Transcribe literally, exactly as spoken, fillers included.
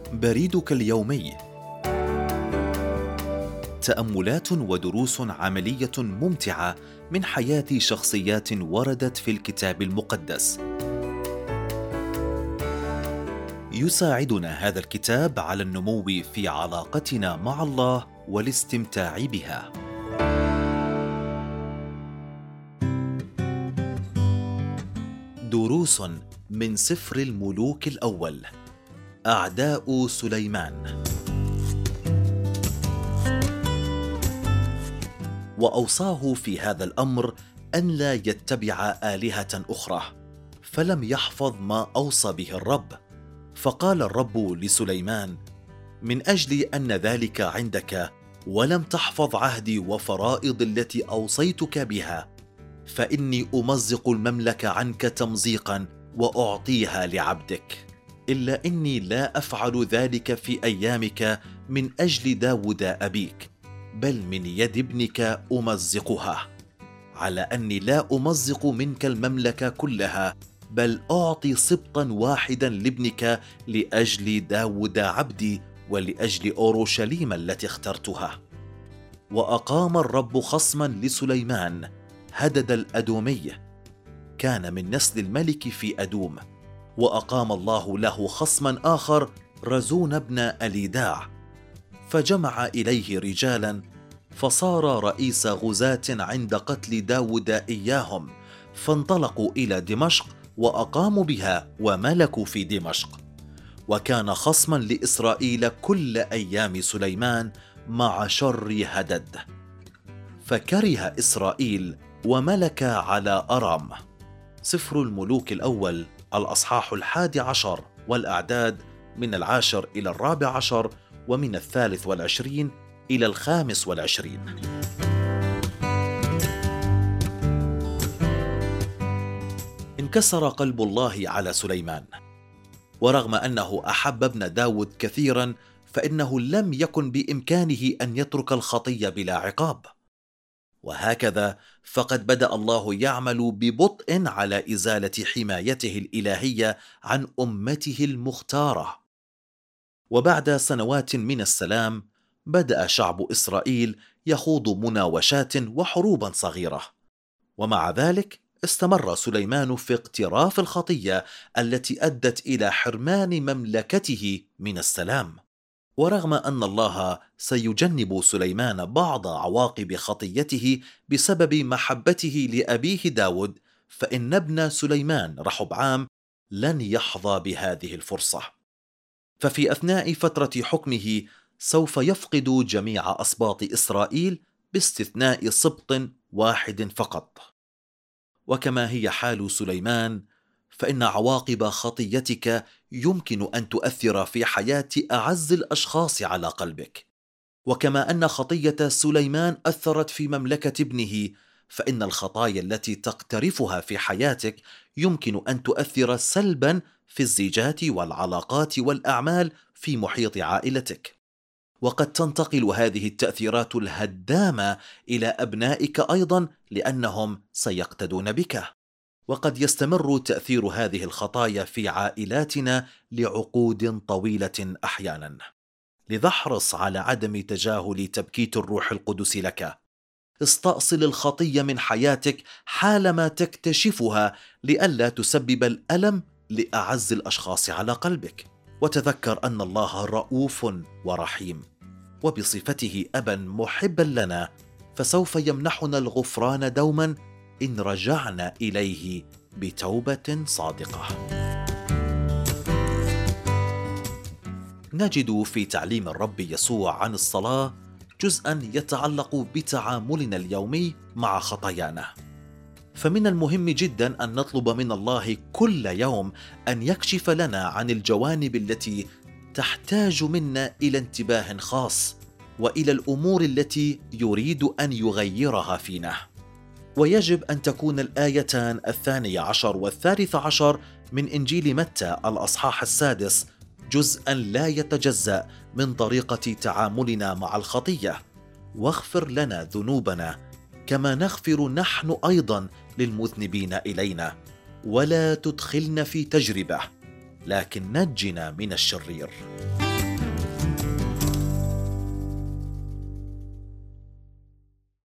بريدك اليومي، تأملات ودروس عملية ممتعة من حياة شخصيات وردت في الكتاب المقدس. يساعدنا هذا الكتاب على النمو في علاقتنا مع الله والاستمتاع بها. دروس من سفر الملوك الأول. أعداء سليمان. وأوصاه في هذا الأمر أن لا يتبع آلهة أخرى، فلم يحفظ ما أوصى به الرب. فقال الرب لسليمان: من أجل أن ذلك عندك ولم تحفظ عهدي وفرائض التي أوصيتك بها، فإني أمزق المملكة عنك تمزيقا وأعطيها لعبدك. إلا إني لا أفعل ذلك في أيامك من أجل داود أبيك، بل من يد ابنك أمزقها، على أني لا أمزق منك المملكة كلها، بل أعطي سبطا واحدا لابنك لأجل داود عبدي ولأجل أورشليم التي اخترتها. وأقام الرب خصما لسليمان هدد الأدومي، كان من نسل الملك في أدوم. وأقام الله له خصما آخر رزون بن أليداع، فجمع إليه رجالا، فصار رئيس غزاة عند قتل داود إياهم، فانطلقوا إلى دمشق وأقاموا بها وملكوا في دمشق. وكان خصما لإسرائيل كل أيام سليمان مع شر هدد، فكره إسرائيل وملك على أرام. سفر الملوك الأول الأصحاح الحادي عشر، والأعداد من العاشر إلى الرابع عشر، ومن الثالث والعشرين إلى الخامس والعشرين. انكسر قلب الله على سليمان، ورغم أنه أحب ابن داود كثيرا، فإنه لم يكن بإمكانه أن يترك الخطية بلا عقاب. وهكذا فقد بدأ الله يعمل ببطء على إزالة حمايته الإلهية عن أمته المختارة. وبعد سنوات من السلام بدأ شعب إسرائيل يخوض مناوشات وحروبا صغيرة، ومع ذلك استمر سليمان في اقتراف الخطية التي أدت إلى حرمان مملكته من السلام. ورغم أن الله سيجنب سليمان بعض عواقب خطيته بسبب محبته لأبيه داود، فإن ابن سليمان رحبعام لن يحظى بهذه الفرصة. ففي أثناء فترة حكمه سوف يفقد جميع أسباط إسرائيل باستثناء سبط واحد فقط. وكما هي حال سليمان، فإن عواقب خطيتك يمكن أن تؤثر في حياة أعز الأشخاص على قلبك. وكما أن خطية سليمان أثرت في مملكة ابنه، فإن الخطايا التي تقترفها في حياتك يمكن أن تؤثر سلبا في الزيجات والعلاقات والأعمال في محيط عائلتك. وقد تنتقل هذه التأثيرات الهدامة إلى أبنائك أيضا، لأنهم سيقتدون بك. وقد يستمر تأثير هذه الخطايا في عائلاتنا لعقود طويلة أحيانا. لذا احرص على عدم تجاهل تبكيت الروح القدس لك. استأصل الخطية من حياتك حالما تكتشفها، لئلا تسبب الألم لأعز الأشخاص على قلبك. وتذكر أن الله رؤوف ورحيم، وبصفته أبا محبا لنا، فسوف يمنحنا الغفران دوما إن رجعنا إليه بتوبة صادقة. نجد في تعليم الرب يسوع عن الصلاة جزءا يتعلق بتعاملنا اليومي مع خطايانا. فمن المهم جدا أن نطلب من الله كل يوم أن يكشف لنا عن الجوانب التي تحتاج منا إلى انتباه خاص، وإلى الأمور التي يريد أن يغيرها فينا. ويجب أن تكون الآيتان الثانية عشر والثالث عشر من إنجيل متى الأصحاح السادس جزءا لا يتجزأ من طريقة تعاملنا مع الخطية. واغفر لنا ذنوبنا كما نغفر نحن أيضا للمذنبين إلينا، ولا تدخلنا في تجربة، لكن نجنا من الشرير.